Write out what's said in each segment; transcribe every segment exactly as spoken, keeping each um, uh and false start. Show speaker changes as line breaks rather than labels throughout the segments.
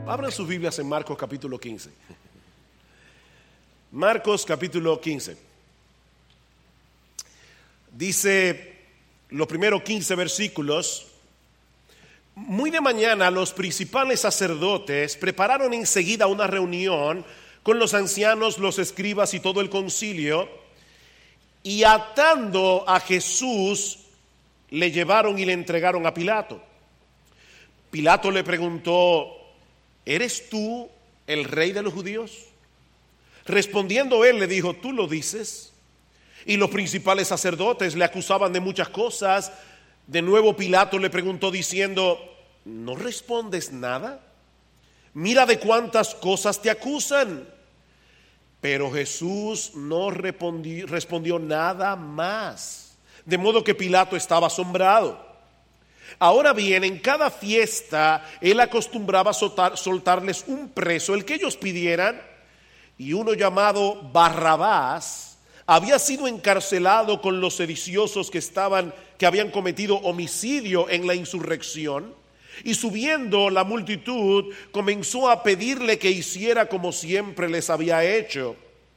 Abran sus Biblias en Marcos capítulo quince. Marcos capítulo quince. Dice los primeros quince versículos: muy de mañana los principales sacerdotes prepararon enseguida una reunión con los ancianos, los escribas y todo el concilio, y atando a Jesús le llevaron y le entregaron a Pilato. Pilato le preguntó: ¿eres tú el rey de los judíos? Respondiendo él le dijo: tú lo dices. Y los principales sacerdotes le acusaban de muchas cosas. De nuevo Pilato le preguntó diciendo: ¿no respondes nada? Mira de cuántas cosas te acusan. Pero Jesús no respondió, respondió nada más, de modo que Pilato estaba asombrado. Ahora bien, en cada fiesta él acostumbraba a soltar, soltarles un preso, el que ellos pidieran, y uno llamado Barrabás había sido encarcelado con los sediciosos que estaban, que habían cometido homicidio en la insurrección. Y subiendo la multitud comenzó a pedirle que hiciera como siempre les había hecho.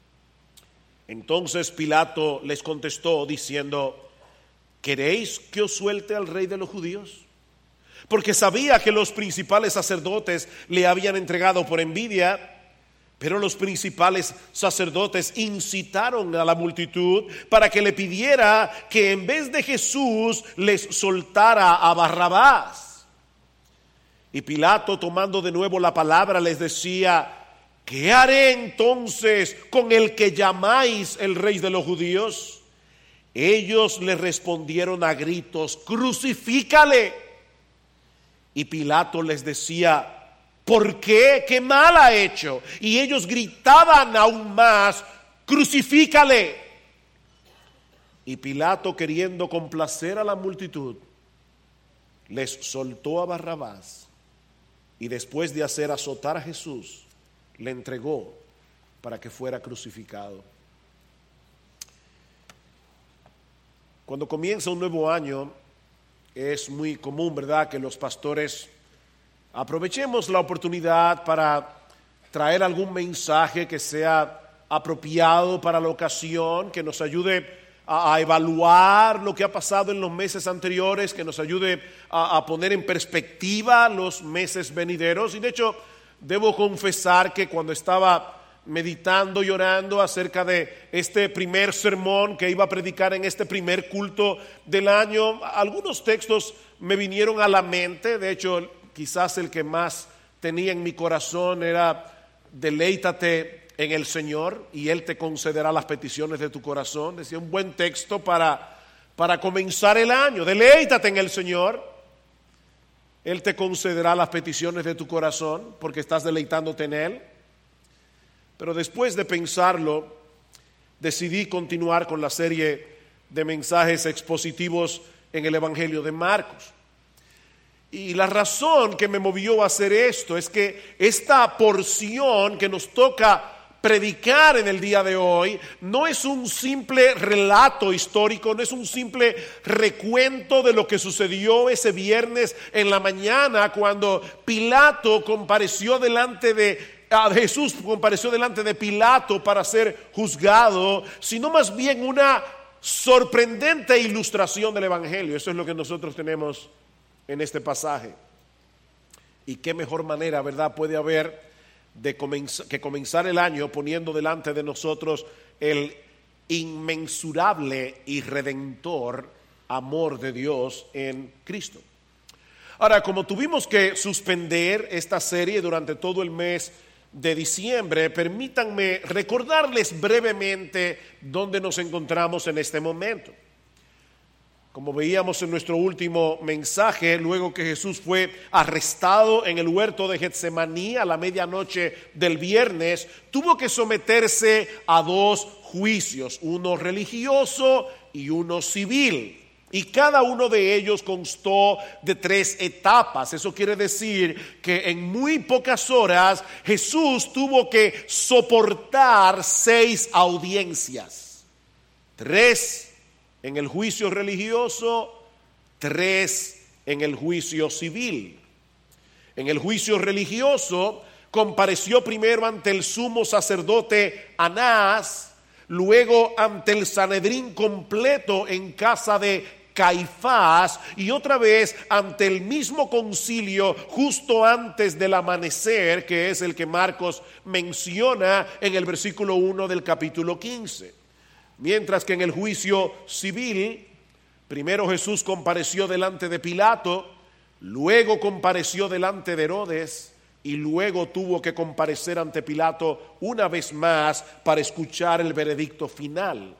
Entonces Pilato les contestó diciendo: ¿queréis que os suelte al rey de los judíos? Porque sabía que los principales sacerdotes le habían entregado por envidia. Pero los principales sacerdotes incitaron a la multitud para que le pidiera que en vez de Jesús les soltara a Barrabás. Y Pilato, tomando de nuevo la palabra, les decía: ¿qué haré entonces con el que llamáis el rey de los judíos? Ellos le respondieron a gritos: crucifícale. Y Pilato les decía: ¿por qué? ¿Qué mal ha hecho? Y ellos gritaban aún más: crucifícale. Y Pilato, queriendo complacer a la multitud, les soltó a Barrabás, y después de hacer azotar a Jesús, le entregó para que fuera crucificado. Cuando comienza un nuevo año, es muy común, ¿verdad?, que los pastores aprovechemos la oportunidad para traer algún mensaje que sea apropiado para la ocasión, que nos ayude a, a evaluar lo que ha pasado en los meses anteriores, que nos ayude a, a poner en perspectiva los meses venideros. Y de hecho, debo confesar que cuando estaba meditando y orando acerca de este primer sermón que iba a predicar en este primer culto del año, algunos textos me vinieron a la mente. De hecho, quizás el que más tenía en mi corazón era: deleítate en el Señor y Él te concederá las peticiones de tu corazón. Decía un buen texto para, para comenzar el año: deleítate en el Señor, Él te concederá las peticiones de tu corazón porque estás deleitándote en Él. Pero después de pensarlo, decidí continuar con la serie de mensajes expositivos en el Evangelio de Marcos. Y la razón que me movió a hacer esto es que esta porción que nos toca predicar en el día de hoy no es un simple relato histórico, no es un simple recuento de lo que sucedió ese viernes en la mañana cuando Pilato compareció delante de Jesús compareció delante de Pilato para ser juzgado, sino más bien una sorprendente ilustración del Evangelio. Eso es lo que nosotros tenemos en este pasaje. Y qué mejor manera, ¿verdad?, puede haber de comenzar, que comenzar el año poniendo delante de nosotros el inmensurable y redentor amor de Dios en Cristo. Ahora, como tuvimos que suspender esta serie durante todo el mes de diciembre, permítanme recordarles brevemente dónde nos encontramos en este momento. Como veíamos en nuestro último mensaje, luego que Jesús fue arrestado en el huerto de Getsemaní a la medianoche del viernes, tuvo que someterse a dos juicios, uno religioso y uno civil. Y cada uno de ellos constó de tres etapas. Eso quiere decir que en muy pocas horas Jesús tuvo que soportar seis audiencias. Tres en el juicio religioso, tres en el juicio civil. En el juicio religioso compareció primero ante el sumo sacerdote Anás, luego ante el Sanedrín completo en casa de Caifás y otra vez ante el mismo concilio justo antes del amanecer, que es el que Marcos menciona en el versículo uno del capítulo quince. Mientras que en el juicio civil, primero Jesús compareció delante de Pilato, luego compareció delante de Herodes y luego tuvo que comparecer ante Pilato una vez más para escuchar el veredicto final.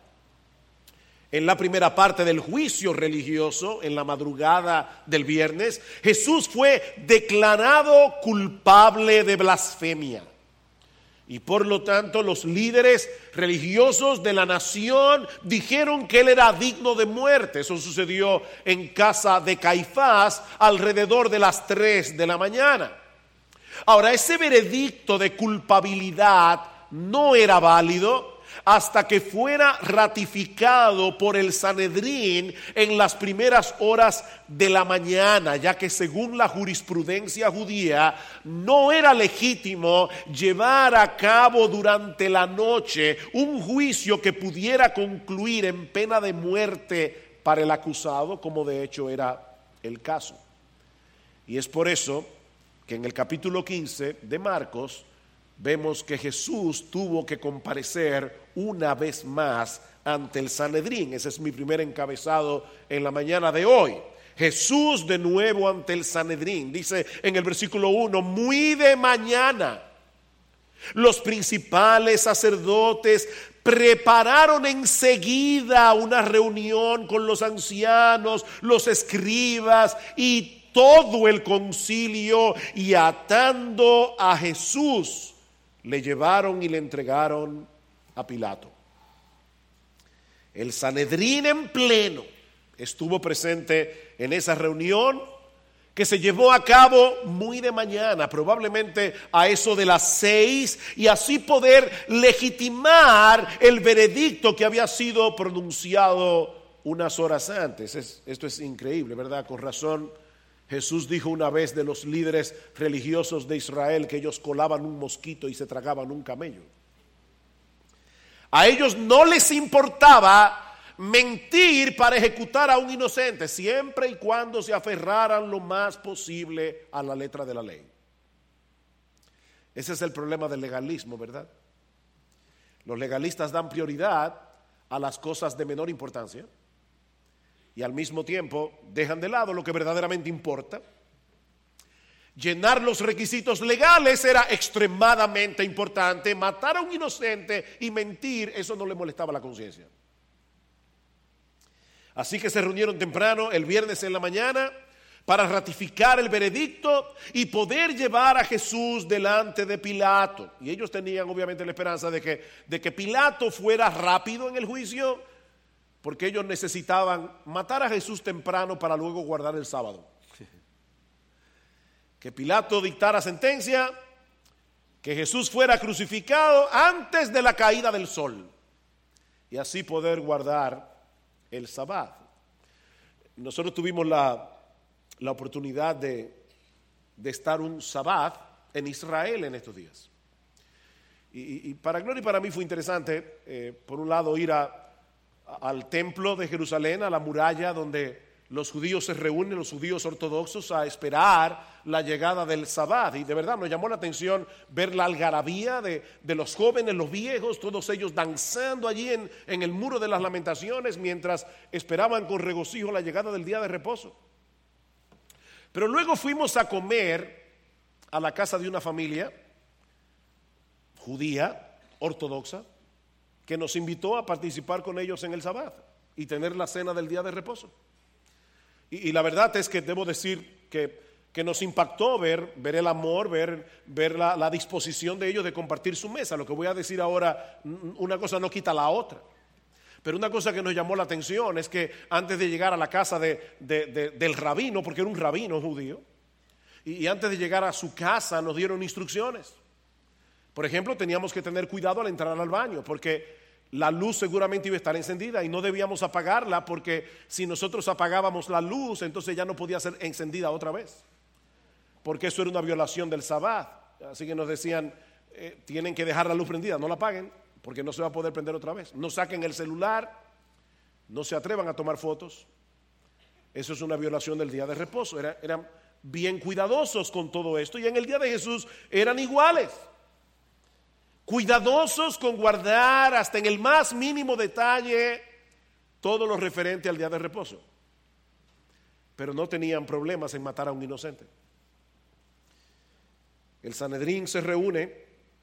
En la primera parte del juicio religioso, en la madrugada del viernes, Jesús fue declarado culpable de blasfemia. Y por lo tanto los líderes religiosos de la nación dijeron que él era digno de muerte. Eso sucedió en casa de Caifás alrededor de las tres de la mañana. Ahora, ese veredicto de culpabilidad no era válido hasta que fuera ratificado por el Sanedrín en las primeras horas de la mañana, ya que según la jurisprudencia judía no era legítimo llevar a cabo durante la noche un juicio que pudiera concluir en pena de muerte para el acusado, como de hecho era el caso. Y es por eso que en el capítulo quince de Marcos vemos que Jesús tuvo que comparecer una vez más ante el Sanedrín. Ese es mi primer encabezado en la mañana de hoy. Jesús de nuevo ante el Sanedrín. Dice en el versículo uno, muy de mañana, los principales sacerdotes prepararon enseguida una reunión con los ancianos, los escribas y todo el concilio, y atando a Jesús, le llevaron y le entregaron a Pilato. El Sanedrín en pleno estuvo presente en esa reunión que se llevó a cabo muy de mañana, probablemente a eso de las seis, y así poder legitimar el veredicto que había sido pronunciado unas horas antes. Es, esto es increíble, ¿verdad? Con razón Jesús dijo una vez de los líderes religiosos de Israel que ellos colaban un mosquito y se tragaban un camello. A ellos no les importaba mentir para ejecutar a un inocente, siempre y cuando se aferraran lo más posible a la letra de la ley. Ese es el problema del legalismo, ¿verdad? Los legalistas dan prioridad a las cosas de menor importancia y al mismo tiempo dejan de lado lo que verdaderamente importa. Llenar los requisitos legales era extremadamente importante. Matar a un inocente y mentir, eso no le molestaba la conciencia. Así que se reunieron temprano el viernes en la mañana para ratificar el veredicto y poder llevar a Jesús delante de Pilato. Y ellos tenían obviamente la esperanza de que, de que Pilato fuera rápido en el juicio, porque ellos necesitaban matar a Jesús temprano para luego guardar el sábado. Que Pilato dictara sentencia, que Jesús fuera crucificado antes de la caída del sol y así poder guardar el sábado. Nosotros tuvimos la, la oportunidad de, de estar un sábado en Israel en estos días. Y, y para Gloria y para mí fue interesante, eh, por un lado, ir a al templo de Jerusalén, a la muralla donde los judíos se reúnen, los judíos ortodoxos, a esperar la llegada del Sabbat. Y de verdad nos llamó la atención ver la algarabía de, de los jóvenes, los viejos, todos ellos danzando allí en, en el muro de las lamentaciones mientras esperaban con regocijo la llegada del día de reposo. Pero luego fuimos a comer a la casa de una familia judía, ortodoxa, que nos invitó a participar con ellos en el Sabbat y tener la cena del día de reposo. Y, y la verdad es que debo decir que, que nos impactó ver, ver el amor, ver, ver la, la disposición de ellos de compartir su mesa. Lo que voy a decir ahora, una cosa no quita la otra. Pero una cosa que nos llamó la atención es que antes de llegar a la casa de, de, de, del rabino, porque era un rabino judío, y, y antes de llegar a su casa nos dieron instrucciones. Por ejemplo, teníamos que tener cuidado al entrar al baño, porque la luz seguramente iba a estar encendida y no debíamos apagarla, porque si nosotros apagábamos la luz, entonces ya no podía ser encendida otra vez. porque eso era una violación del sabbat. Así que nos decían, eh, tienen que dejar la luz prendida, no la apaguen, porque no se va a poder prender otra vez. No saquen el celular, no se atrevan a tomar fotos. Eso es una violación del día de reposo. Era, eran bien cuidadosos con todo esto, y en el día de Jesús eran iguales. Cuidadosos con guardar hasta en el más mínimo detalle todo lo referente al día de reposo. Pero no tenían problemas en matar a un inocente. El Sanedrín se reúne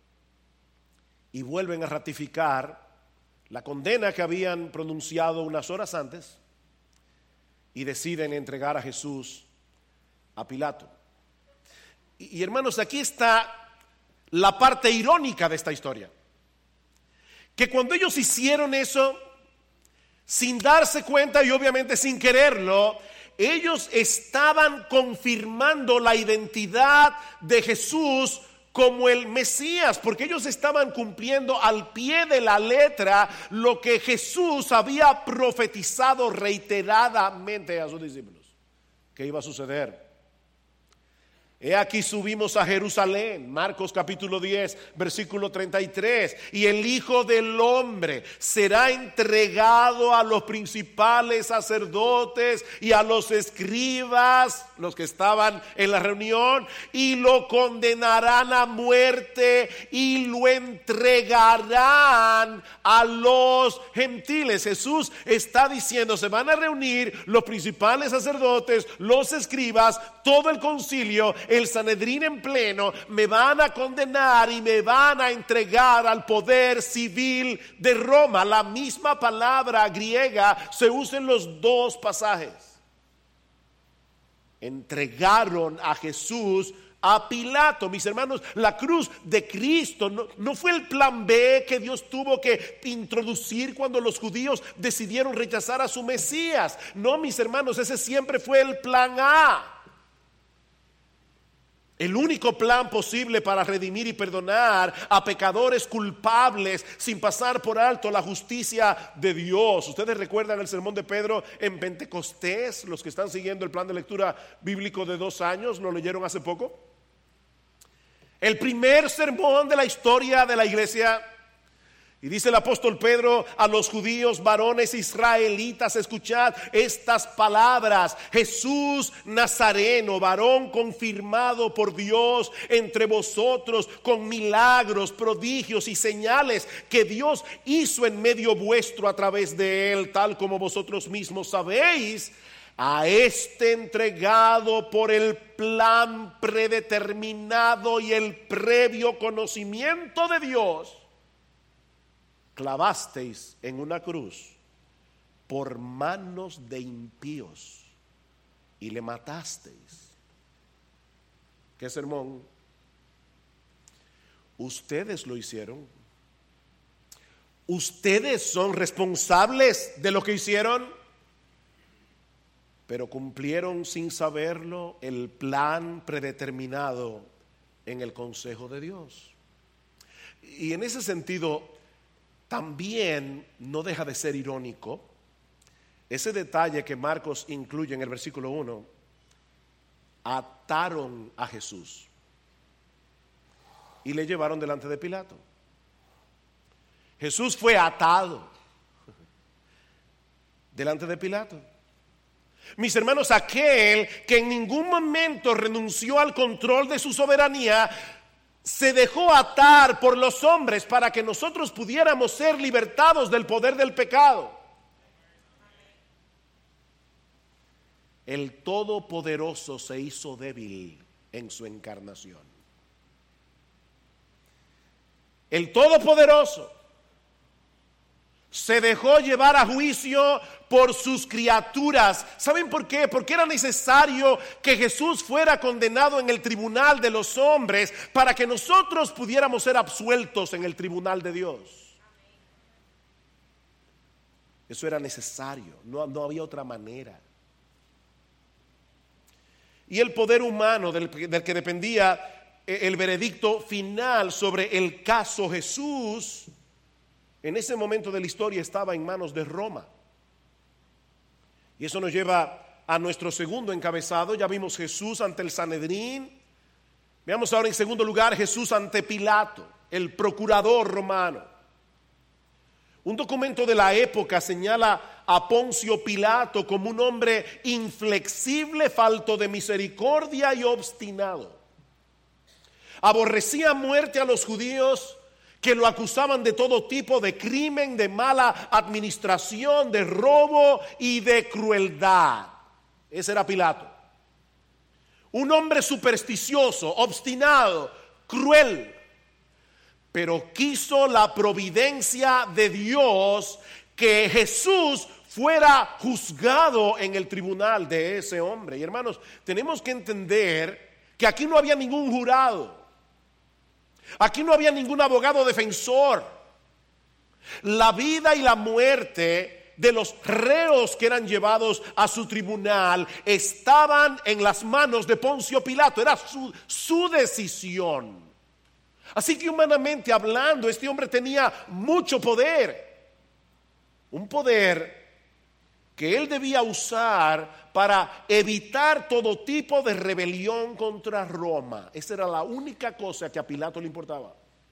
y vuelven a ratificar la condena que habían pronunciado unas horas antes y deciden entregar a Jesús a Pilato. Y, y hermanos, aquí está la parte irónica de esta historia. Que cuando ellos hicieron eso, sin darse cuenta y obviamente sin quererlo, ellos estaban confirmando la identidad de Jesús como el Mesías, porque ellos estaban cumpliendo al pie de la letra lo que Jesús había profetizado reiteradamente a sus discípulos que iba a suceder. He aquí subimos a Jerusalén, Marcos capítulo diez, versículo treinta y tres, y el Hijo del Hombre será entregado a los principales sacerdotes y a los escribas, los que estaban en la reunión, y lo condenarán a muerte y lo entregarán a los gentiles. Jesús está diciendo, se van a reunir los principales sacerdotes, los escribas, todo el concilio, el Sanedrín en pleno, me van a condenar y me van a entregar al poder civil de Roma. La misma palabra griega se usa en los dos pasajes. Entregaron a Jesús a Pilato. Mis hermanos, la cruz de Cristo no, no fue el plan B que Dios tuvo que introducir cuando los judíos decidieron rechazar a su Mesías. No, mis hermanos, ese siempre fue el plan A. El único plan posible para redimir y perdonar a pecadores culpables sin pasar por alto la justicia de Dios. Ustedes recuerdan el sermón de Pedro en Pentecostés, los que están siguiendo el plan de lectura bíblico de dos años, ¿lo leyeron hace poco? El primer sermón de la historia de la iglesia. Y dice el apóstol Pedro a los judíos, varones israelitas, escuchad estas palabras: Jesús Nazareno, varón confirmado por Dios entre vosotros con milagros, prodigios y señales que Dios hizo en medio vuestro a través de él, tal como vosotros mismos sabéis. A este entregado por el plan predeterminado y el previo conocimiento de Dios, clavasteis en una cruz por manos de impíos y le matasteis. ¿Qué sermón? Ustedes lo hicieron. Ustedes son responsables de lo que hicieron, pero cumplieron sin saberlo el plan predeterminado en el consejo de Dios. Y en ese sentido, también no deja de ser irónico ese detalle que Marcos incluye en el versículo uno. Ataron a Jesús y le llevaron delante de Pilato. Jesús fue atado delante de Pilato. Mis hermanos, aquel que en ningún momento renunció al control de su soberanía, se dejó atar por los hombres para que nosotros pudiéramos ser libertados del poder del pecado. El Todopoderoso se hizo débil en su encarnación. El Todopoderoso se dejó llevar a juicio por sus criaturas. ¿Saben por qué? Porque era necesario que Jesús fuera condenado en el tribunal de los hombres para que nosotros pudiéramos ser absueltos en el tribunal de Dios. Eso era necesario, no, no había otra manera. Y el poder humano del, del que dependía el veredicto final sobre el caso Jesús, en ese momento de la historia estaba en manos de Roma. Y eso nos lleva a nuestro segundo encabezado. Ya vimos Jesús ante el Sanedrín, Veamos ahora en segundo lugar Jesús ante Pilato, el procurador romano. Un documento de la época señala a Poncio Pilato como un hombre inflexible, falto de misericordia y obstinado. Aborrecía a muerte a los judíos que lo acusaban de todo tipo de crimen, de mala administración, de robo y de crueldad. Ese era Pilato. Un hombre supersticioso, obstinado, cruel. Pero quiso la providencia de Dios que Jesús fuera juzgado en el tribunal de ese hombre. Y hermanos, tenemos que entender que aquí no había ningún jurado. Aquí no había ningún abogado defensor. La vida y la muerte de los reos que eran llevados a su tribunal estaban en las manos de Poncio Pilato. Era su, su decisión. Así que humanamente hablando, este hombre tenía mucho poder. Un poder que él debía usar para evitar todo tipo de rebelión contra Roma. Esa era la única cosa que a Pilato le importaba.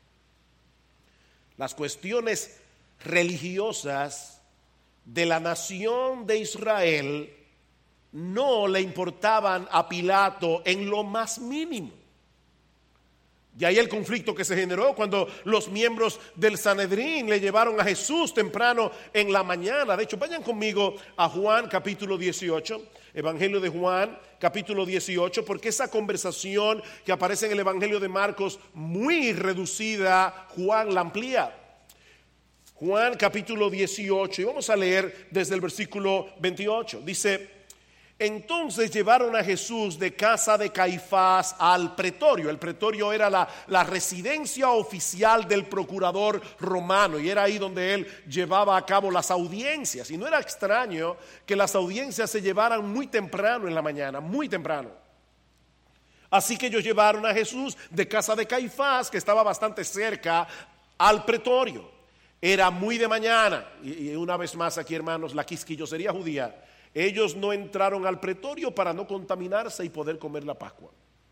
Las cuestiones religiosas de la nación de Israel no le importaban a Pilato en lo más mínimo. Y ahí el conflicto que se generó cuando los miembros del Sanedrín le llevaron a Jesús temprano en la mañana. De hecho, vayan conmigo a Juan capítulo dieciocho, Evangelio de Juan capítulo dieciocho, porque esa conversación que aparece en el Evangelio de Marcos muy reducida, Juan la amplía. Juan capítulo dieciocho, y vamos a leer desde el versículo veintiocho. Dice: entonces llevaron a Jesús de casa de Caifás al pretorio. El pretorio era la, la residencia oficial del procurador romano, y era ahí donde él llevaba a cabo las audiencias. Y no era extraño que las audiencias se llevaran muy temprano en la mañana, muy temprano. Así que ellos llevaron a Jesús de casa de Caifás, que estaba bastante cerca, al pretorio. Era muy de mañana. Y, y una vez más aquí, hermanos, la quisquillosería judía. Ellos no entraron al pretorio para no contaminarse y poder comer la Pascua.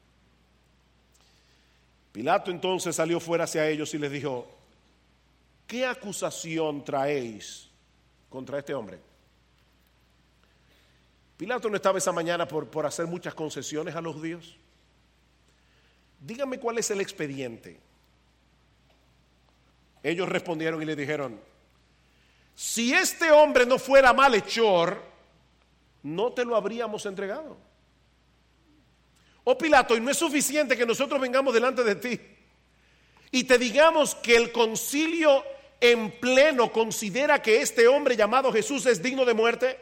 Pilato entonces salió fuera hacia ellos y les dijo: ¿qué acusación traéis contra este hombre? Pilato no estaba esa mañana por, por hacer muchas concesiones a los judíos. Díganme cuál es el expediente. Ellos respondieron y le dijeron: si este hombre no fuera malhechor, no te lo habríamos entregado. Oh Pilato, y no es suficiente que nosotros vengamos delante de ti y te digamos que el concilio en pleno considera que este hombre llamado Jesús es digno de muerte.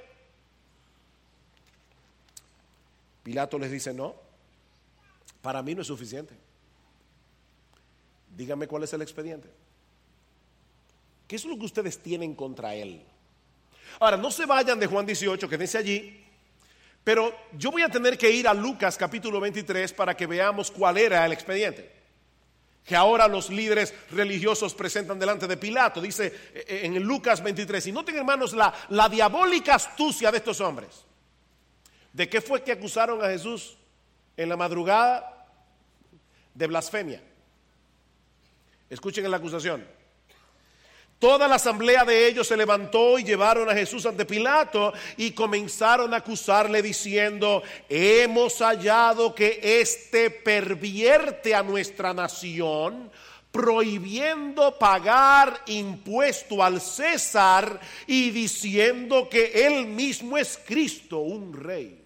Pilato les dice: no, para mí no es suficiente. Díganme cuál es el expediente. ¿Qué es lo que ustedes tienen contra él? Ahora, no se vayan de Juan dieciocho, quédense allí, pero yo voy a tener que ir a Lucas capítulo veintitrés para que veamos cuál era el expediente que ahora los líderes religiosos presentan delante de Pilato. Dice en Lucas veintitrés, y noten, hermanos, la, la diabólica astucia de estos hombres. ¿De qué fue que acusaron a Jesús en la madrugada? De blasfemia. Escuchen la acusación. Toda la asamblea de ellos se levantó y llevaron a Jesús ante Pilato y comenzaron a acusarle diciendo: hemos hallado que éste pervierte a nuestra nación, prohibiendo pagar impuesto al César y diciendo que él mismo es Cristo, un rey.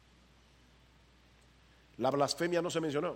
La blasfemia no se mencionó.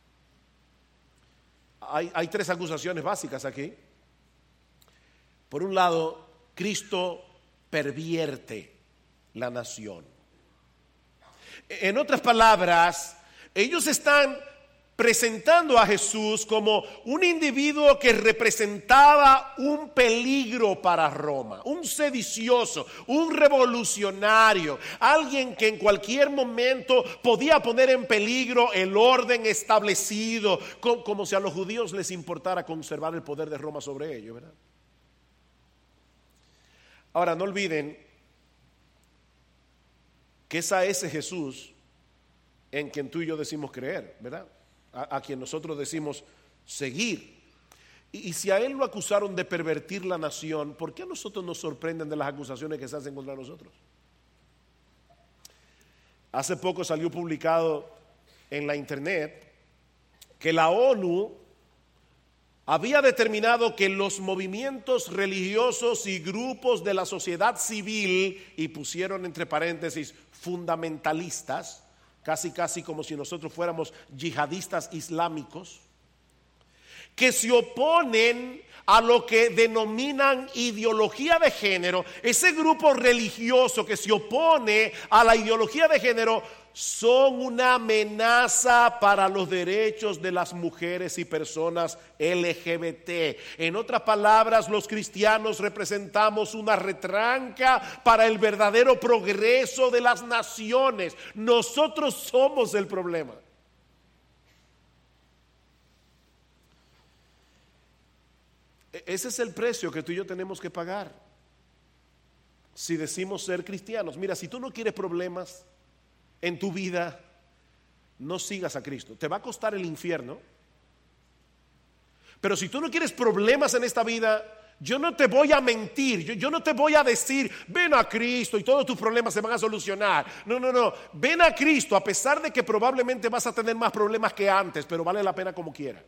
Hay, hay tres acusaciones básicas aquí. Por un lado, Cristo pervierte la nación. En otras palabras, ellos están presentando a Jesús como un individuo que representaba un peligro para Roma, un sedicioso, un revolucionario, alguien que en cualquier momento podía poner en peligro el orden establecido, como si a los judíos les importara conservar el poder de Roma sobre ellos, ¿verdad? Ahora, no olviden que es a ese Jesús en quien tú y yo decimos creer, ¿verdad? a, a quien nosotros decimos seguir. Y, y si a él lo acusaron de pervertir la nación, ¿por qué a nosotros nos sorprenden de las acusaciones que se hacen contra nosotros? Hace poco salió publicado en la internet que la ONU había determinado que los movimientos religiosos y grupos de la sociedad civil, y pusieron entre paréntesis fundamentalistas, casi casi como si nosotros fuéramos yihadistas islámicos, que se oponen a lo que denominan ideología de género, ese grupo religioso que se opone a la ideología de género, son una amenaza para los derechos de las mujeres y personas L G B T. En otras palabras, los cristianos representamos una retranca para el verdadero progreso de las naciones. Nosotros somos el problema. Ese es el precio que tú y yo tenemos que pagar si decimos ser cristianos. Mira, si tú no quieres problemas en tu vida, no sigas a Cristo. Te va a costar el infierno. Pero si tú no quieres problemas en esta vida, yo no te voy a mentir, yo, yo no te voy a decir ven a Cristo y todos tus problemas se van a solucionar. No, no, no, ven a Cristo a pesar de que probablemente vas a tener más problemas que antes, pero vale la pena como quiera.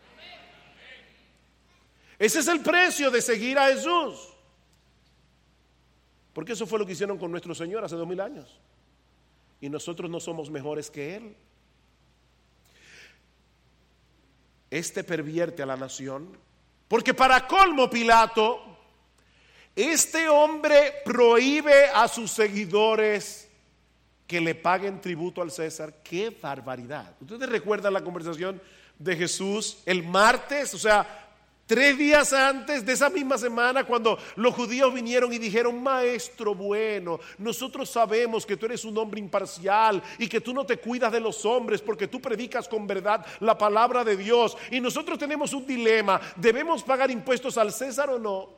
Ese es el precio de seguir a Jesús. Porque eso fue lo que hicieron con nuestro Señor hace dos mil años. Y nosotros no somos mejores que Él. Este pervierte a la nación. Porque para colmo, Pilato, este hombre prohíbe a sus seguidores que le paguen tributo al César. ¡Qué barbaridad! ¿Ustedes recuerdan la conversación de Jesús el martes? O sea, tres días antes de esa misma semana, cuando los judíos vinieron y dijeron: maestro bueno, nosotros sabemos que tú eres un hombre imparcial y que tú no te cuidas de los hombres porque tú predicas con verdad la palabra de Dios, y nosotros tenemos un dilema: ¿debemos pagar impuestos al César o no?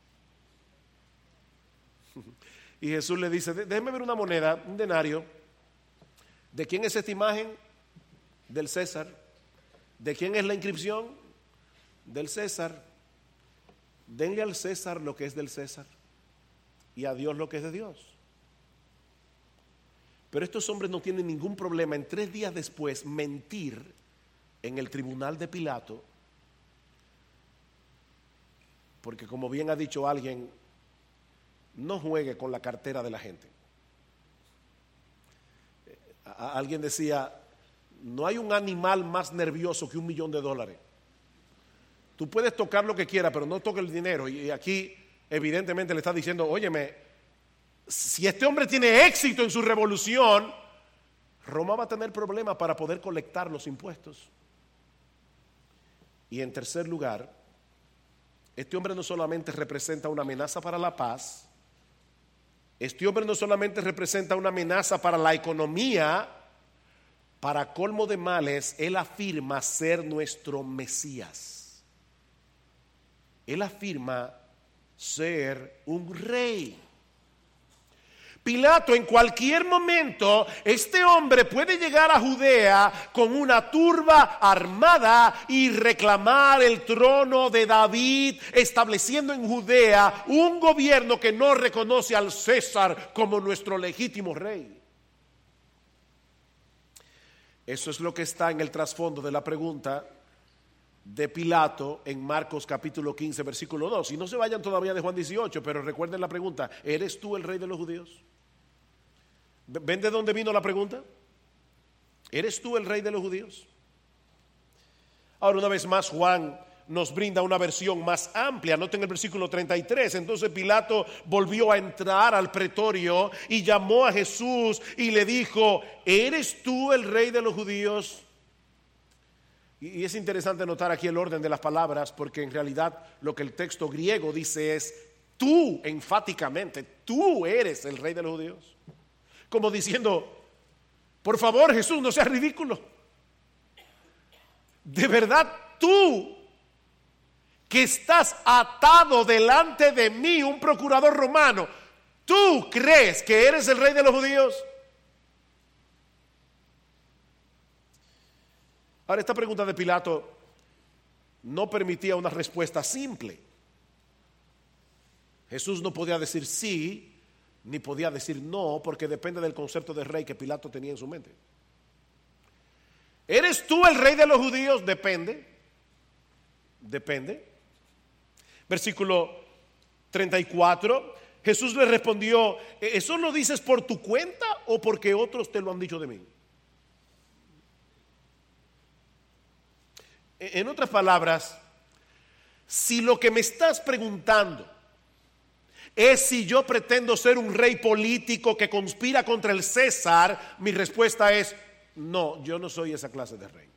Y Jesús le dice: déjeme ver una moneda, un denario. ¿De quién es esta imagen? Del César. ¿De quién es la inscripción? Del César. Denle al César lo que es del César y a Dios lo que es de Dios. Pero estos hombres no tienen ningún problema en tres días después mentir en el tribunal de Pilato, porque como bien ha dicho alguien, no juegue con la cartera de la gente. Alguien decía: no hay un animal más nervioso que un millón de dólares. Tú puedes tocar lo que quieras, pero no toques el dinero. Y aquí evidentemente le está diciendo: óyeme, si este hombre tiene éxito en su revolución, Roma va a tener problemas para poder colectar los impuestos. Y en tercer lugar, este hombre no solamente representa una amenaza para la paz, este hombre no solamente representa una amenaza para la economía, para colmo de males, él afirma ser nuestro Mesías. Él afirma ser un rey. Pilato, en cualquier momento, este hombre puede llegar a Judea con una turba armada y reclamar el trono de David, estableciendo en Judea un gobierno que no reconoce al César como nuestro legítimo rey. Eso es lo que está en el trasfondo de la pregunta de Pilato en Marcos capítulo quince versículo dos. Y no se vayan todavía de Juan dieciocho, pero recuerden la pregunta: ¿eres tú el rey de los judíos? ¿Ven de dónde vino la pregunta? ¿Eres tú el rey de los judíos? Ahora, una vez más, Juan nos brinda una versión más amplia. Noten el versículo treinta y tres. Entonces Pilato volvió a entrar al pretorio y llamó a Jesús y le dijo: ¿eres tú el rey de los judíos? Y es interesante notar aquí el orden de las palabras, porque en realidad lo que el texto griego dice es: tú, enfáticamente, tú eres el rey de los judíos. Como diciendo: por favor, Jesús, no seas ridículo. De verdad, tú, que estás atado delante de mí, un procurador romano, ¿tú crees que eres el rey de los judíos? Ahora, esta pregunta de Pilato no permitía una respuesta simple. Jesús no podía decir sí, ni podía decir no, porque depende del concepto de rey que Pilato tenía en su mente. ¿Eres tú el rey de los judíos? Depende. Depende. Versículo treinta y cuatro. Jesús le respondió, ¿eso lo dices por tu cuenta o porque otros te lo han dicho de mí? En otras palabras, si lo que me estás preguntando es si yo pretendo ser un rey político que conspira contra el César, mi respuesta es no, yo no soy esa clase de rey.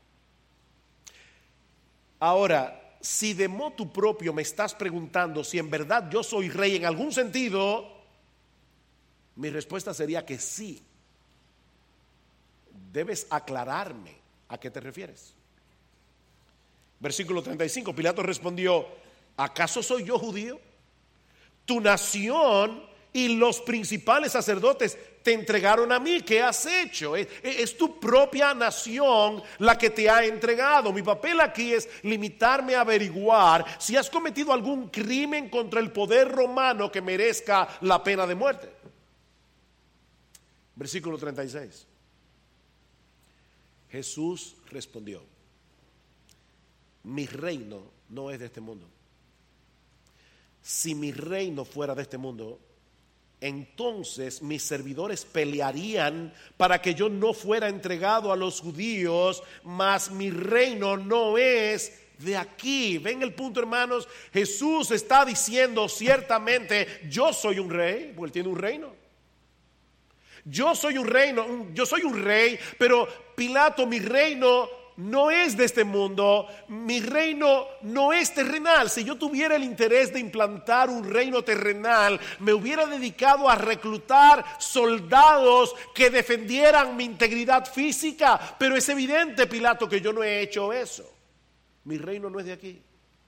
Ahora, si de motu propio me estás preguntando si en verdad yo soy rey en algún sentido, mi respuesta sería que sí. Debes aclararme a qué te refieres. Versículo treinta y cinco, Pilato respondió, ¿acaso soy yo judío? Tu nación y los principales sacerdotes te entregaron a mí. ¿Qué has hecho? Es, es tu propia nación la que te ha entregado. Mi papel aquí es limitarme a averiguar si has cometido algún crimen contra el poder romano que merezca la pena de muerte. Versículo treinta y seis. Jesús respondió, mi reino no es de este mundo. Si mi reino fuera de este mundo, entonces mis servidores pelearían para que yo no fuera entregado a los judíos, mas mi reino no es de aquí. ¿Ven el punto, hermanos? Jesús está diciendo ciertamente, yo soy un rey, porque él tiene un reino. Yo soy un reino, yo soy un rey, pero Pilato, mi reino no es de este mundo, mi reino no es terrenal. Si yo tuviera el interés de implantar un reino terrenal, me hubiera dedicado a reclutar soldados que defendieran mi integridad física, pero es evidente, Pilato, que yo no he hecho eso. Mi reino no es de aquí.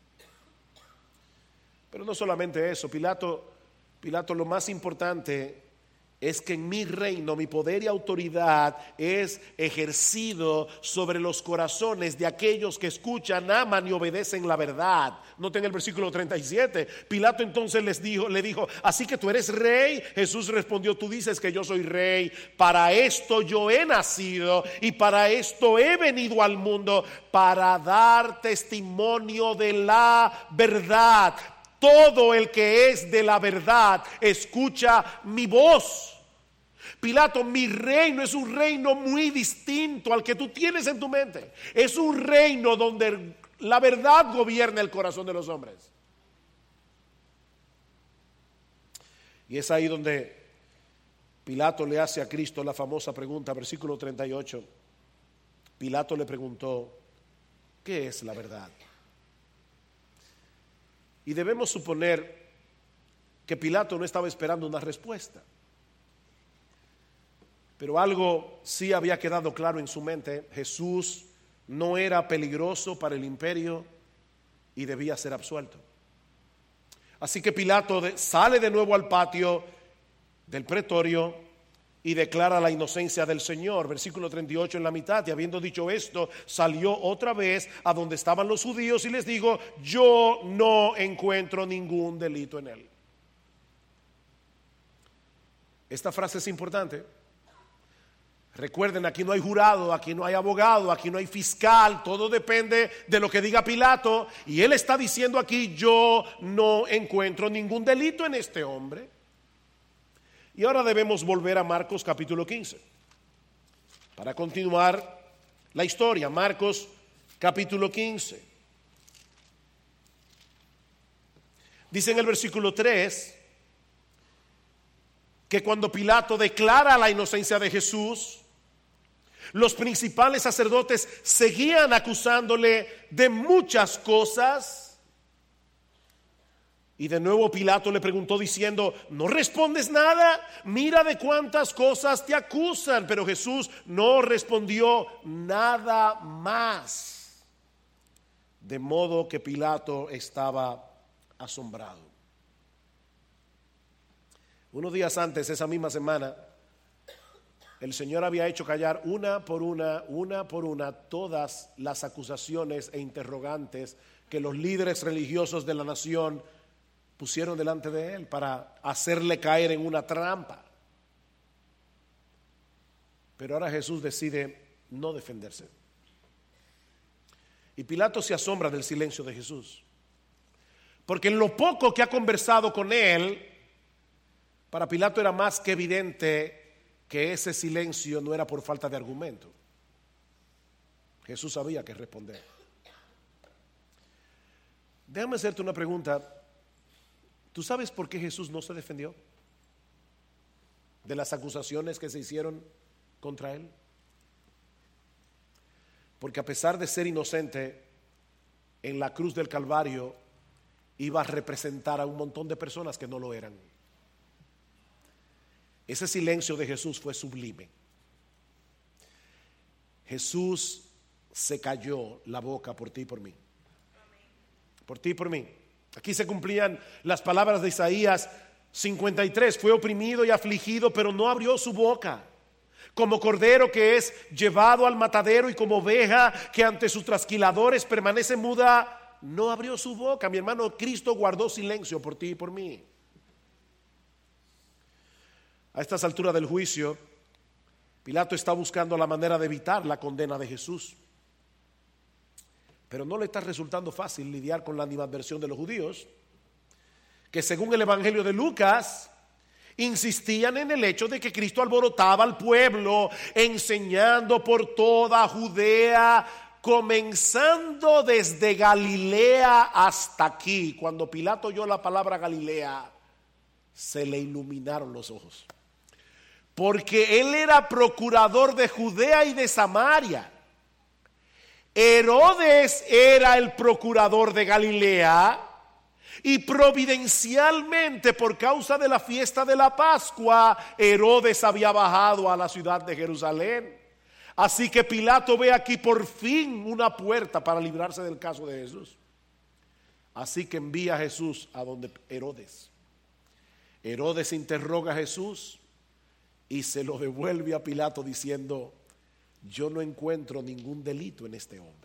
Pero no solamente eso, Pilato, Pilato, lo más importante es que en mi reino mi poder y autoridad es ejercido sobre los corazones de aquellos que escuchan, aman y obedecen la verdad. Noten el versículo treinta y siete. Pilato entonces les dijo, le dijo, ¿así que tú eres rey? Jesús respondió, tú dices que yo soy rey. Para esto yo he nacido y para esto he venido al mundo, para dar testimonio de la verdad. Todo el que es de la verdad escucha mi voz. Pilato, mi reino es un reino muy distinto al que tú tienes en tu mente. Es un reino donde la verdad gobierna el corazón de los hombres. Y es ahí donde Pilato le hace a Cristo la famosa pregunta, versículo treinta y ocho. Pilato le preguntó, ¿qué es la verdad? Y debemos suponer que Pilato no estaba esperando una respuesta. Pero algo sí había quedado claro en su mente: Jesús no era peligroso para el imperio y debía ser absuelto. Así que Pilato sale de nuevo al patio del pretorio y declara la inocencia del Señor. Versículo treinta y ocho en la mitad. Y habiendo dicho esto, salió otra vez a donde estaban los judíos y les dijo: yo no encuentro ningún delito en él. Esta frase es importante. Recuerden, aquí no hay jurado, aquí no hay abogado, aquí no hay fiscal, todo depende de lo que diga Pilato. Y él está diciendo aquí: yo no encuentro ningún delito en este hombre. Y ahora debemos volver a Marcos capítulo quince para continuar la historia. Marcos capítulo quince. Dice en el versículo tres que cuando Pilato declara la inocencia de Jesús, los principales sacerdotes seguían acusándole de muchas cosas. Y de nuevo Pilato le preguntó diciendo: ¿no respondes nada? Mira de cuántas cosas te acusan. Pero Jesús no respondió nada más. De modo que Pilato estaba asombrado. Unos días antes, esa misma semana, el Señor había hecho callar una por una, una por una, todas las acusaciones e interrogantes que los líderes religiosos de la nación pusieron delante de él para hacerle caer en una trampa. Pero ahora Jesús decide no defenderse. Y Pilato se asombra del silencio de Jesús, porque en lo poco que ha conversado con él, para Pilato era más que evidente que ese silencio no era por falta de argumento. Jesús sabía qué responder. Déjame hacerte una pregunta. ¿Tú sabes por qué Jesús no se defendió de las acusaciones que se hicieron contra él? Porque a pesar de ser inocente, en la cruz del Calvario iba a representar a un montón de personas que no lo eran. Ese silencio de Jesús fue sublime. Jesús se cayó la boca por ti y por mí. Por ti y por mí. Aquí se cumplían las palabras de Isaías cincuenta y tres. Fue oprimido y afligido, pero no abrió su boca. Como cordero que es llevado al matadero y como oveja que ante sus trasquiladores permanece muda, no abrió su boca. Mi hermano, Cristo guardó silencio por ti y por mí. A estas alturas del juicio, Pilato está buscando la manera de evitar la condena de Jesús. Pero no le está resultando fácil lidiar con la animadversión de los judíos, que según el Evangelio de Lucas, insistían en el hecho de que Cristo alborotaba al pueblo, enseñando por toda Judea, comenzando desde Galilea hasta aquí. Cuando Pilato oyó la palabra Galilea, se le iluminaron los ojos, porque él era procurador de Judea y de Samaria. Herodes era el procurador de Galilea, y providencialmente, por causa de la fiesta de la Pascua, Herodes había bajado a la ciudad de Jerusalén. Así que Pilato ve aquí por fin una puerta para librarse del caso de Jesús. Así que envía a Jesús a donde Herodes. Herodes interroga a Jesús y se lo devuelve a Pilato diciendo: yo no encuentro ningún delito en este hombre.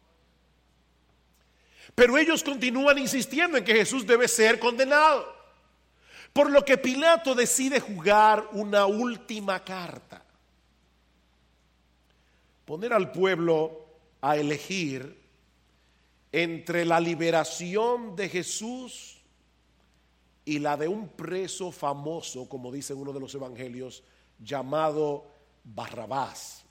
Pero ellos continúan insistiendo en que Jesús debe ser condenado, por lo que Pilato decide jugar una última carta: poner al pueblo a elegir entre la liberación de Jesús y la de un preso famoso, como dice uno de los evangelios, llamado Barrabás.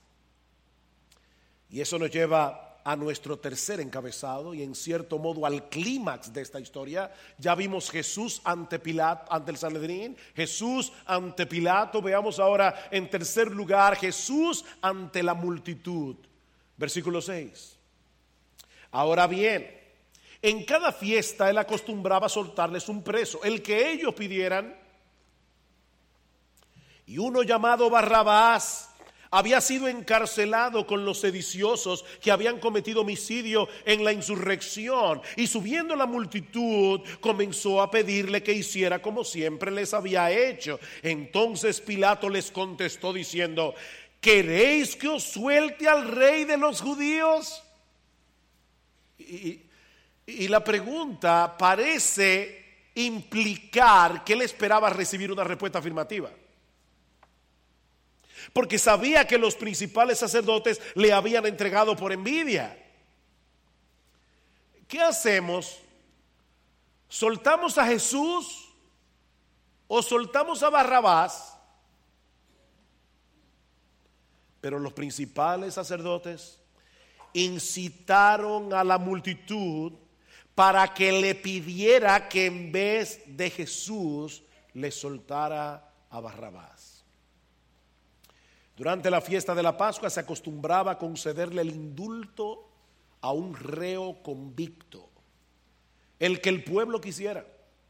Y eso nos lleva a nuestro tercer encabezado y en cierto modo al clímax de esta historia. Ya vimos Jesús ante Pilato, ante el Sanedrín, Jesús ante Pilato. Veamos ahora en tercer lugar Jesús ante la multitud. Versículo seis. Ahora bien, en cada fiesta él acostumbraba a soltarles un preso, el que ellos pidieran. Y uno llamado Barrabás había sido encarcelado con los sediciosos que habían cometido homicidio en la insurrección. Y subiendo la multitud, comenzó a pedirle que hiciera como siempre les había hecho. Entonces Pilato les contestó diciendo: ¿queréis que os suelte al rey de los judíos? Y, y la pregunta parece implicar que él esperaba recibir una respuesta afirmativa, porque sabía que los principales sacerdotes le habían entregado por envidia. ¿Qué hacemos? ¿Soltamos a Jesús o soltamos a Barrabás? Pero los principales sacerdotes incitaron a la multitud para que le pidiera que en vez de Jesús le soltara a Barrabás. Durante la fiesta de la Pascua se acostumbraba a concederle el indulto a un reo convicto, el que el pueblo quisiera.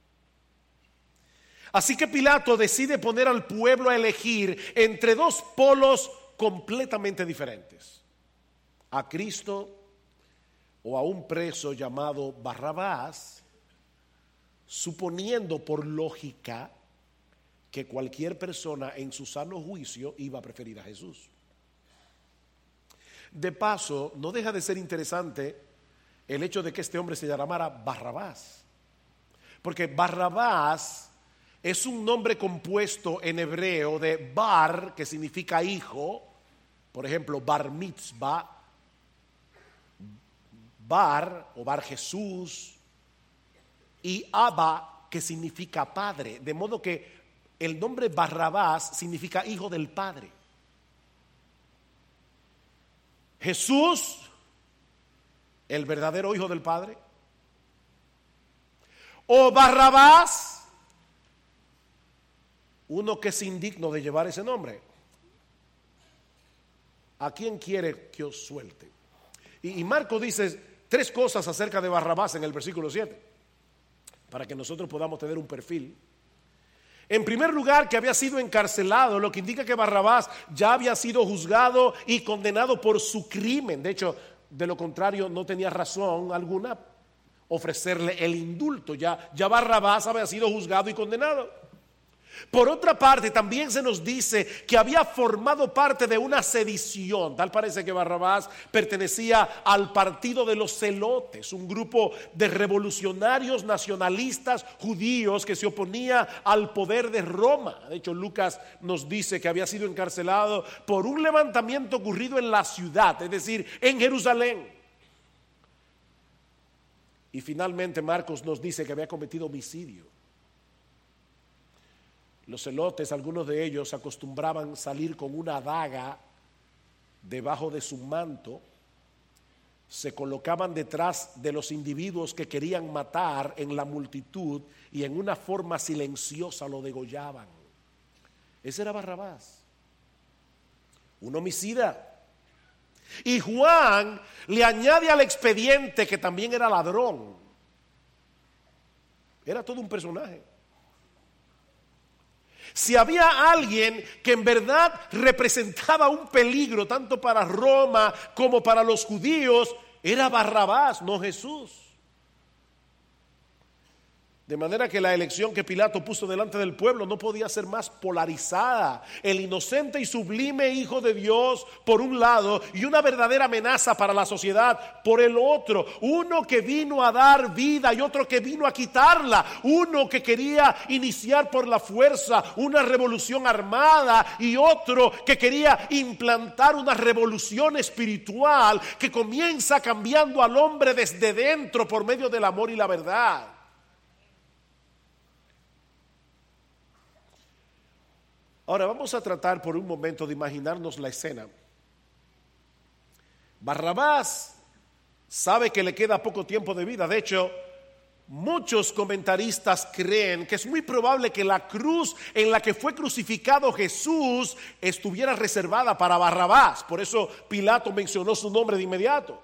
Así que Pilato decide poner al pueblo a elegir entre dos polos completamente diferentes: a Cristo o a un preso llamado Barrabás, suponiendo por lógica que cualquier persona en su sano juicio iba a preferir a Jesús. De paso, no deja de ser interesante el hecho de que este hombre se llamara Barrabás, porque Barrabás es un nombre compuesto en hebreo de bar, que significa hijo, por ejemplo, bar mitzvah, bar o bar Jesús, y Abba, que significa padre, de modo que el nombre Barrabás significa hijo del Padre. Jesús, el verdadero hijo del Padre, o Barrabás, uno que es indigno de llevar ese nombre. ¿A quién quiere que os suelte? Y, y Marcos dice tres cosas acerca de Barrabás en el versículo siete, para que nosotros podamos tener un perfil. En primer lugar, que había sido encarcelado, lo que indica que Barrabás ya había sido juzgado y condenado por su crimen. De hecho, de lo contrario, no tenía razón alguna ofrecerle el indulto. Ya, ya Barrabás había sido juzgado y condenado. Por otra parte, también se nos dice que había formado parte de una sedición. Tal parece que Barrabás pertenecía al partido de los celotes, un grupo de revolucionarios nacionalistas judíos que se oponía al poder de Roma. De hecho, Lucas nos dice que había sido encarcelado por un levantamiento ocurrido en la ciudad, es decir, en Jerusalén. Y finalmente Marcos nos dice que había cometido homicidio. Los celotes, algunos de ellos acostumbraban salir con una daga debajo de su manto, se colocaban detrás de los individuos que querían matar en la multitud y en una forma silenciosa lo degollaban. Ese era Barrabás, un homicida. Y Juan le añade al expediente que también era ladrón. Era todo un personaje. Si había alguien que en verdad representaba un peligro tanto para Roma como para los judíos, era Barrabás, no Jesús. De manera que la elección que Pilato puso delante del pueblo no podía ser más polarizada. El inocente y sublime Hijo de Dios por un lado y una verdadera amenaza para la sociedad por el otro. Uno que vino a dar vida y otro que vino a quitarla. Uno que quería iniciar por la fuerza una revolución armada y otro que quería implantar una revolución espiritual que comienza cambiando al hombre desde dentro por medio del amor y la verdad. Ahora vamos a tratar por un momento de imaginarnos la escena. Barrabás sabe que le queda poco tiempo de vida. De hecho, muchos comentaristas creen que es muy probable que la cruz en la que fue crucificado Jesús estuviera reservada para Barrabás. Por eso Pilato mencionó su nombre de inmediato.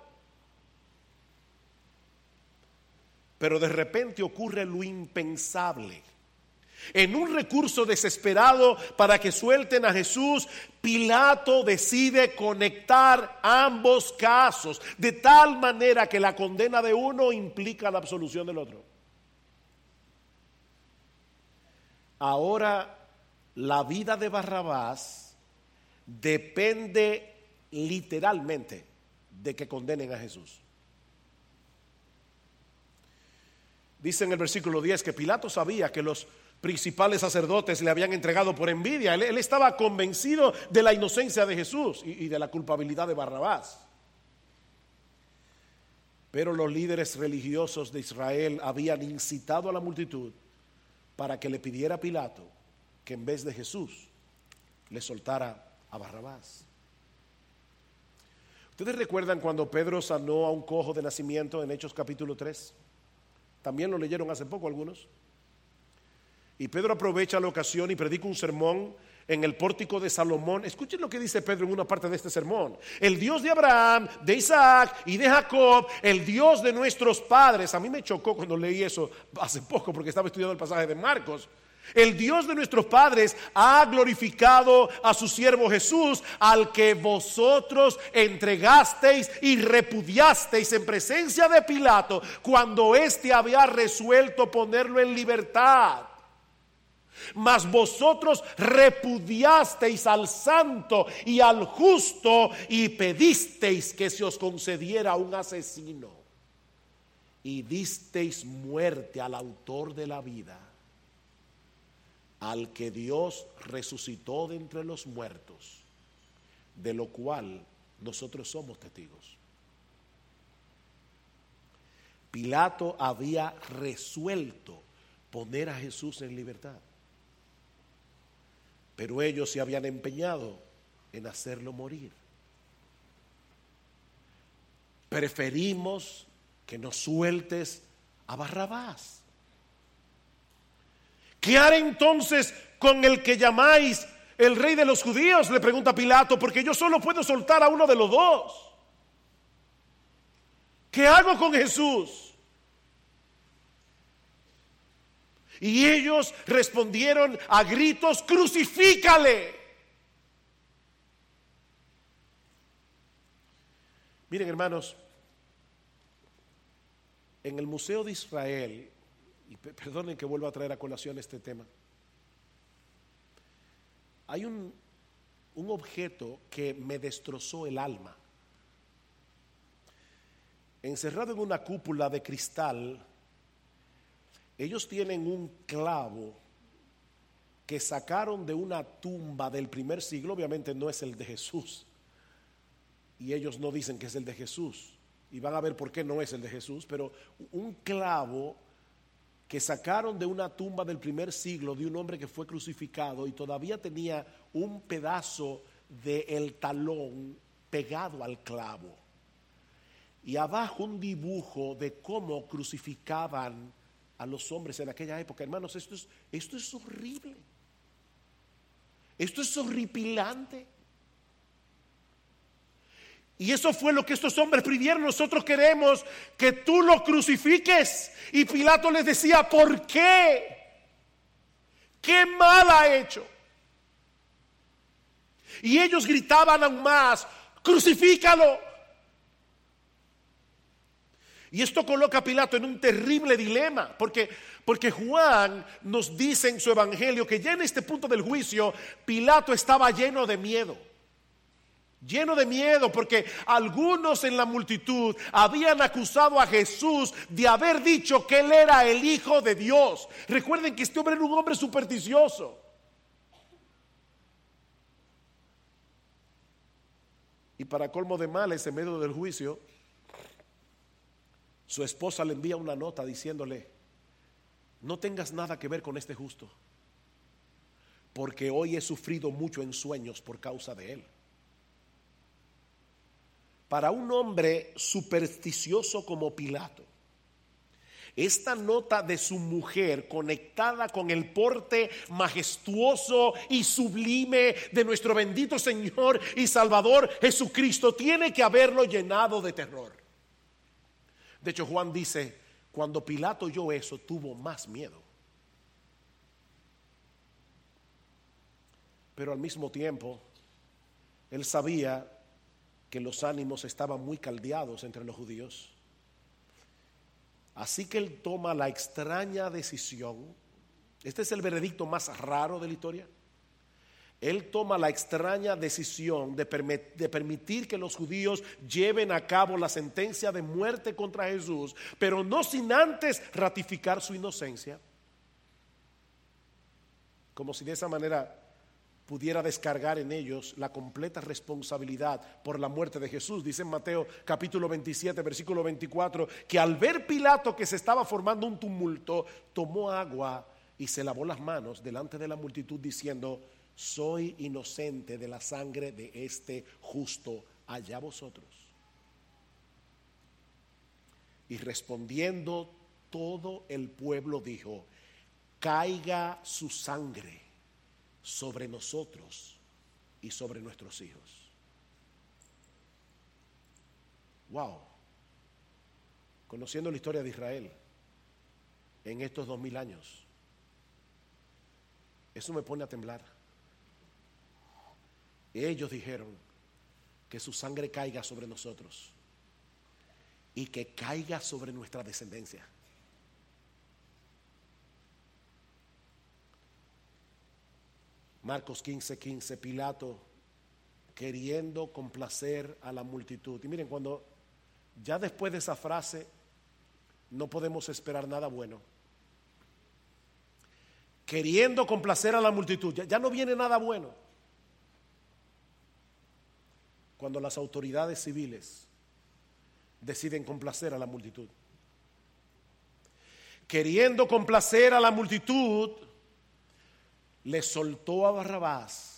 Pero de repente ocurre lo impensable. En un recurso desesperado para que suelten a Jesús, Pilato decide conectar ambos casos, de tal manera que la condena de uno implica la absolución del otro. Ahora, la vida de Barrabás depende literalmente de que condenen a Jesús. Dice en el versículo diez que Pilato sabía que los principales sacerdotes le habían entregado por envidia. Él, él estaba convencido de la inocencia de Jesús y, y de la culpabilidad de Barrabás. Pero los líderes religiosos de Israel habían incitado a la multitud para que le pidiera a Pilato que en vez de Jesús le soltara a Barrabás. ¿Ustedes recuerdan cuando Pedro sanó a un cojo de nacimiento en Hechos capítulo tres? También lo leyeron hace poco algunos. Y Pedro aprovecha la ocasión y predica un sermón en el pórtico de Salomón. Escuchen lo que dice Pedro en una parte de este sermón. El Dios de Abraham, de Isaac y de Jacob, el Dios de nuestros padres. A mí me chocó cuando leí eso hace poco porque estaba estudiando el pasaje de Marcos. El Dios de nuestros padres ha glorificado a su siervo Jesús, al que vosotros entregasteis y repudiasteis en presencia de Pilato cuando éste había resuelto ponerlo en libertad. Mas vosotros repudiasteis al santo y al justo y pedisteis que se os concediera un asesino y disteis muerte al autor de la vida, al que Dios resucitó de entre los muertos, de lo cual nosotros somos testigos. Pilato había resuelto poner a Jesús en libertad, pero ellos se habían empeñado en hacerlo morir. Preferimos que nos sueltes a Barrabás. ¿Qué haré entonces con el que llamáis el rey de los judíos?, le pregunta Pilato, porque yo solo puedo soltar a uno de los dos. ¿Qué hago con Jesús? Y ellos respondieron a gritos: crucifícale. Miren, hermanos, en el Museo de Israel, y perdonen que vuelva a traer a colación este tema, hay un, un objeto que me destrozó el alma. Encerrado en una cúpula de cristal, ellos tienen un clavo que sacaron de una tumba del primer siglo. Obviamente no es el de Jesús, y ellos no dicen que es el de Jesús, y van a ver por qué no es el de Jesús, pero un clavo que sacaron de una tumba del primer siglo de un hombre que fue crucificado y todavía tenía un pedazo del talón pegado al clavo, y abajo un dibujo de cómo crucificaban a los hombres en aquella época. Hermanos, esto es, esto es horrible, esto es horripilante. Y eso fue lo que estos hombres pidieron: nosotros queremos que tú lo crucifiques. Y Pilato les decía: ¿por qué? ¿Qué mal ha hecho? Y ellos gritaban aún más: crucifícalo. Y esto coloca a Pilato en un terrible dilema, porque, porque Juan nos dice en su evangelio que ya en este punto del juicio Pilato estaba lleno de miedo. Lleno de miedo porque algunos en la multitud habían acusado a Jesús de haber dicho que él era el Hijo de Dios. Recuerden que este hombre era un hombre supersticioso. Y para colmo de males, en medio del juicio, su esposa le envía una nota diciéndole: no tengas nada que ver con este justo, porque hoy he sufrido mucho en sueños por causa de él. Para un hombre supersticioso como Pilato, esta nota de su mujer, conectada con el porte majestuoso y sublime de nuestro bendito Señor y Salvador Jesucristo, tiene que haberlo llenado de terror. De hecho, Juan dice: cuando Pilato oyó eso, tuvo más miedo. Pero al mismo tiempo, él sabía que los ánimos estaban muy caldeados entre los judíos. Así que él toma la extraña decisión. Este es el veredicto más raro de la historia. Él toma la extraña decisión de, permit- de permitir que los judíos lleven a cabo la sentencia de muerte contra Jesús, pero no sin antes ratificar su inocencia, como si de esa manera pudiera descargar en ellos la completa responsabilidad por la muerte de Jesús. Dice en Mateo capítulo veintisiete, versículo veinticuatro, que al ver Pilato que se estaba formando un tumulto, tomó agua y se lavó las manos delante de la multitud diciendo: soy inocente de la sangre de este justo, allá vosotros. Y respondiendo todo el pueblo dijo: caiga su sangre sobre nosotros y sobre nuestros hijos. Wow. Conociendo la historia de Israel en estos dos mil años, eso me pone a temblar. Ellos dijeron: que su sangre caiga sobre nosotros y que caiga sobre nuestra descendencia. Marcos quince, quince, Pilato queriendo complacer a la multitud. Y miren, cuando ya después de esa frase no podemos esperar nada bueno. Queriendo complacer a la multitud, ya, ya no viene nada bueno. Cuando las autoridades civiles deciden complacer a la multitud. Queriendo complacer a la multitud, le soltó a Barrabás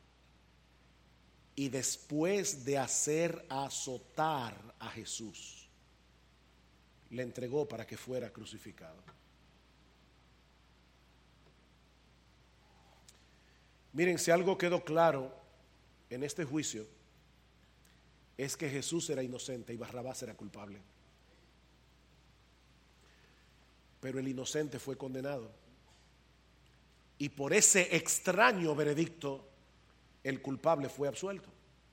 y después de hacer azotar a Jesús, le entregó para que fuera crucificado. Miren, si algo quedó claro en este juicio, es que Jesús era inocente y Barrabás era culpable. Pero el inocente fue condenado. Y por ese extraño veredicto, el culpable fue absuelto.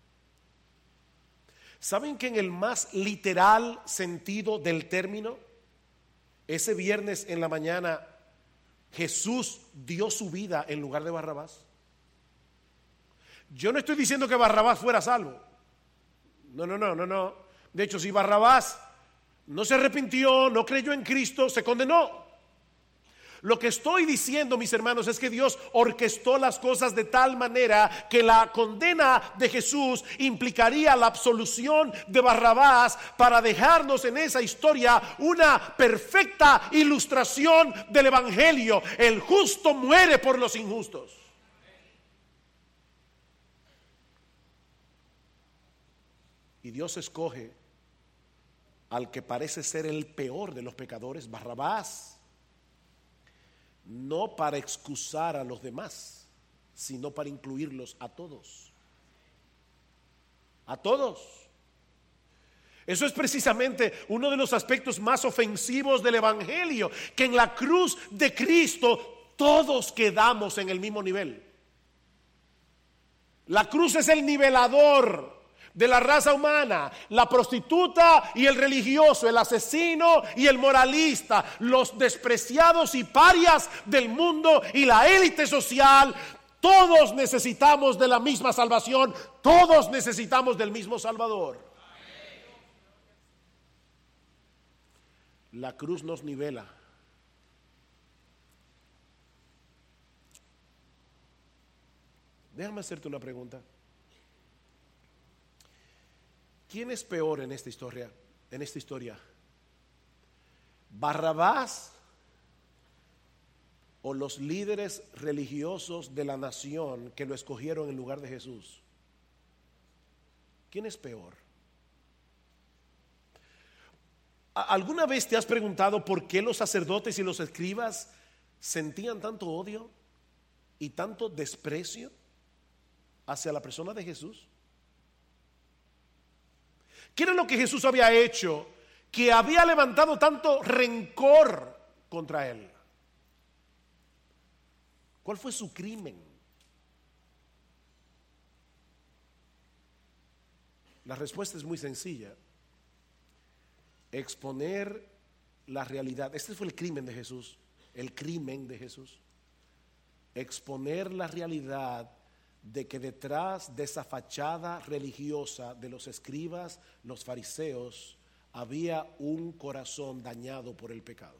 ¿Saben que en el más literal sentido del término, ese viernes en la mañana, Jesús dio su vida en lugar de Barrabás? Yo no estoy diciendo que Barrabás fuera salvo. No, no, no, no, no. De hecho, si Barrabás no se arrepintió, no creyó en Cristo, se condenó. Lo que estoy diciendo, mis hermanos, es que Dios orquestó las cosas de tal manera que la condena de Jesús implicaría la absolución de Barrabás para dejarnos en esa historia una perfecta ilustración del Evangelio. El justo muere por los injustos. Y Dios escoge al que parece ser el peor de los pecadores, Barrabás, no para excusar a los demás, sino para incluirlos a todos. A todos. Eso es precisamente uno de los aspectos más ofensivos del Evangelio, que en la cruz de Cristo todos quedamos en el mismo nivel. La cruz es el nivelador de la raza humana, la prostituta y el religioso, el asesino y el moralista, los despreciados y parias del mundo y la élite social. Todos necesitamos de la misma salvación, todos necesitamos del mismo Salvador. La cruz nos nivela. Déjame hacerte una pregunta. ¿Quién es peor en esta historia? En esta historia, ¿Barrabás o los líderes religiosos de la nación que lo escogieron en lugar de Jesús? ¿Quién es peor? ¿Alguna vez te has preguntado por qué los sacerdotes y los escribas sentían tanto odio y tanto desprecio hacia la persona de Jesús? ¿Qué era lo que Jesús había hecho que había levantado tanto rencor contra él? ¿Cuál fue su crimen? La respuesta es muy sencilla. Exponer la realidad. Este fue el crimen de Jesús. El crimen de Jesús. Exponer la realidad de que detrás de esa fachada religiosa de los escribas, los fariseos, había un corazón dañado por el pecado.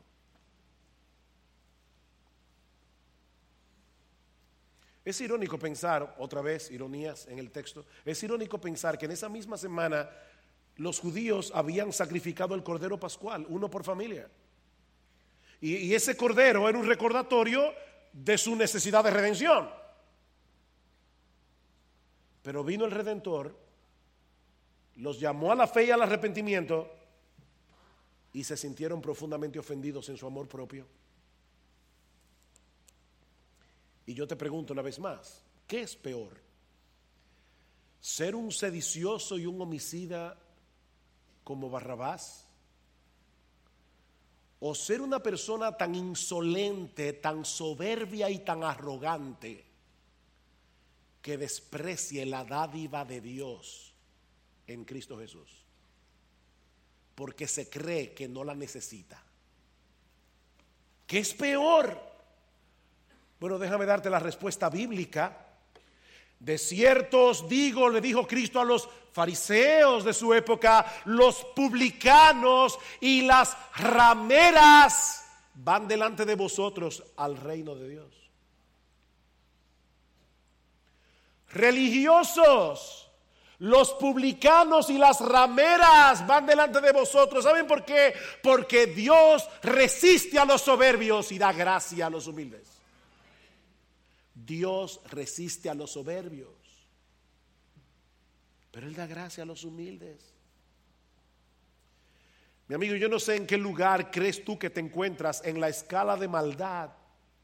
Es irónico pensar, otra vez ironías en el texto, es irónico pensar que en esa misma semana los judíos habían sacrificado el cordero pascual, uno por familia. Y, y ese cordero era un recordatorio de su necesidad de redención. Pero vino el Redentor, los llamó a la fe y al arrepentimiento y se sintieron profundamente ofendidos en su amor propio. Y yo te pregunto una vez más, ¿qué es peor? ¿Ser un sedicioso y un homicida como Barrabás? ¿O ser una persona tan insolente, tan soberbia y tan arrogante que desprecie la dádiva de Dios en Cristo Jesús, porque se cree que no la necesita? ¿Qué es peor? Bueno, déjame darte la respuesta bíblica. De cierto os digo, le dijo Cristo a los fariseos de su época, los publicanos y las rameras van delante de vosotros al reino de Dios. Religiosos, los publicanos y las rameras van delante de vosotros. ¿Saben por qué? Porque Dios resiste a los soberbios y da gracia a los humildes. Dios resiste a los soberbios, pero Él da gracia a los humildes. Mi amigo, yo no sé en qué lugar crees tú que te encuentras en la escala de maldad,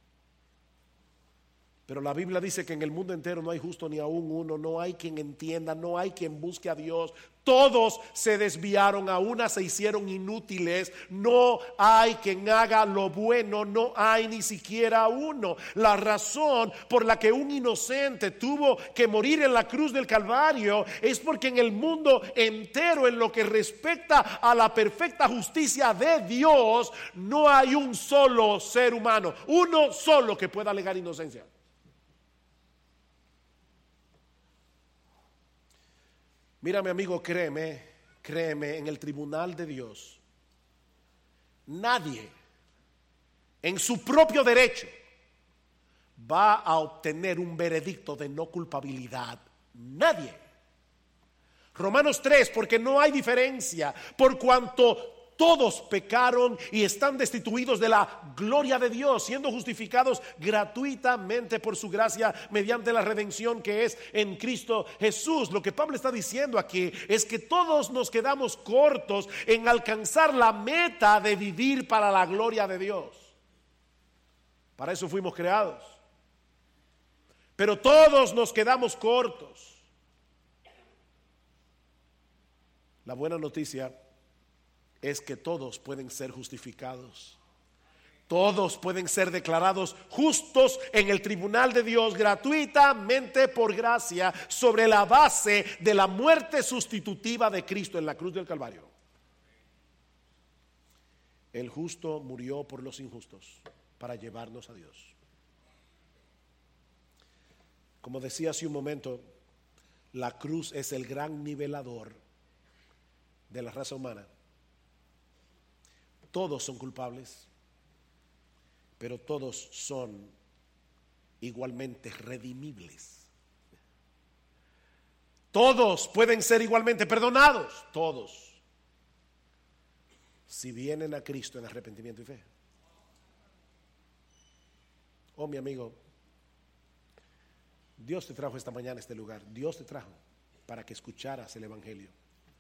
pero la Biblia dice que en el mundo entero no hay justo ni aún uno, no hay quien entienda, no hay quien busque a Dios. Todos se desviaron, a una se hicieron inútiles, no hay quien haga lo bueno, no hay ni siquiera uno. La razón por la que un inocente tuvo que morir en la cruz del Calvario es porque en el mundo entero, en lo que respecta a la perfecta justicia de Dios, no hay un solo ser humano, uno solo que pueda alegar inocencia. Mira, mi amigo, créeme, créeme, en el tribunal de Dios, nadie en su propio derecho va a obtener un veredicto de no culpabilidad. Nadie. Romanos tres, porque no hay diferencia, por cuanto todos pecaron y están destituidos de la gloria de Dios, siendo justificados gratuitamente por su gracia mediante la redención que es en Cristo Jesús. Lo que Pablo está diciendo aquí es que todos nos quedamos cortos en alcanzar la meta de vivir para la gloria de Dios. Para eso fuimos creados. Pero todos nos quedamos cortos. La buena noticia es que todos pueden ser justificados. Todos pueden ser declarados justos en el tribunal de Dios gratuitamente por gracia, sobre la base de la muerte sustitutiva de Cristo en la cruz del Calvario. El justo murió por los injustos para llevarnos a Dios. Como decía hace un momento, la cruz es el gran nivelador de la raza humana. Todos son culpables, pero todos son igualmente redimibles. Todos pueden ser igualmente perdonados, todos, si vienen a Cristo en arrepentimiento y fe. Oh, mi amigo, Dios te trajo esta mañana a este lugar. Dios te trajo para que escucharas el Evangelio.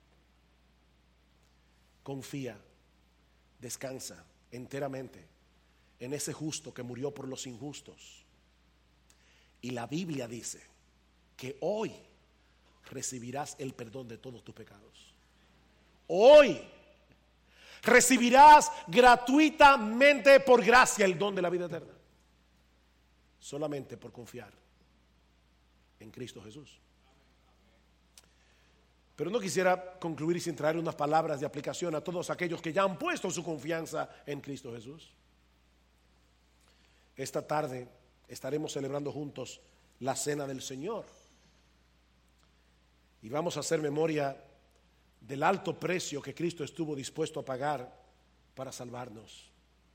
Confía, descansa enteramente en ese justo que murió por los injustos. Y la Biblia dice que hoy recibirás el perdón de todos tus pecados. Hoy recibirás gratuitamente por gracia el don de la vida eterna, solamente por confiar en Cristo Jesús. Pero no quisiera concluir sin traer unas palabras de aplicación a todos aquellos que ya han puesto su confianza en Cristo Jesús. Esta tarde estaremos celebrando juntos la Cena del Señor y vamos a hacer memoria del alto precio que Cristo estuvo dispuesto a pagar para salvarnos.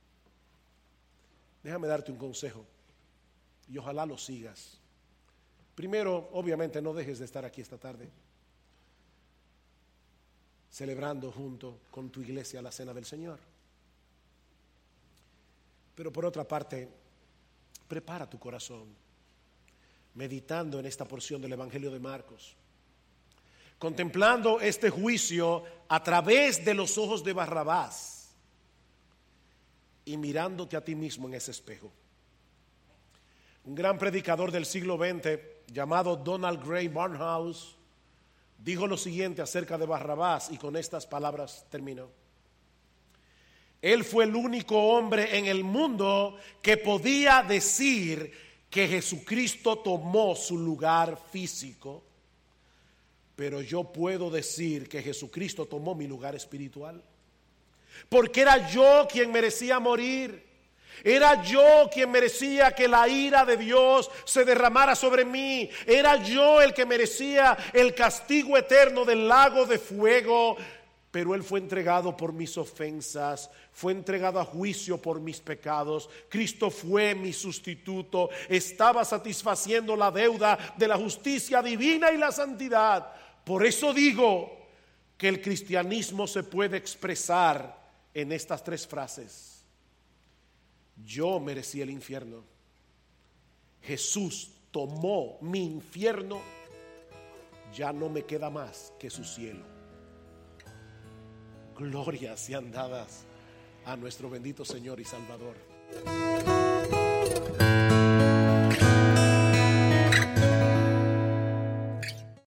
Déjame darte un consejo y ojalá lo sigas. Primero, obviamente, no dejes de estar aquí esta tarde celebrando junto con tu iglesia la Cena del Señor. Pero por otra parte, prepara tu corazón meditando en esta porción del Evangelio de Marcos, contemplando este juicio a través de los ojos de Barrabás y mirándote a ti mismo en ese espejo. Un gran predicador del siglo veinte llamado Donald Grey Barnhouse dijo lo siguiente acerca de Barrabás, y con estas palabras terminó. Él fue el único hombre en el mundo que podía decir que Jesucristo tomó su lugar físico, pero yo puedo decir que Jesucristo tomó mi lugar espiritual, porque era yo quien merecía morir. Era yo quien merecía que la ira de Dios se derramara sobre mí. Era yo el que merecía el castigo eterno del lago de fuego. Pero Él fue entregado por mis ofensas, fue entregado a juicio por mis pecados. Cristo fue mi sustituto, estaba satisfaciendo la deuda de la justicia divina y la santidad. Por eso digo que el cristianismo se puede expresar en estas tres frases. Yo merecí el infierno. Jesús tomó mi infierno. Ya no me queda más que su cielo. Glorias sean dadas a nuestro bendito Señor y Salvador.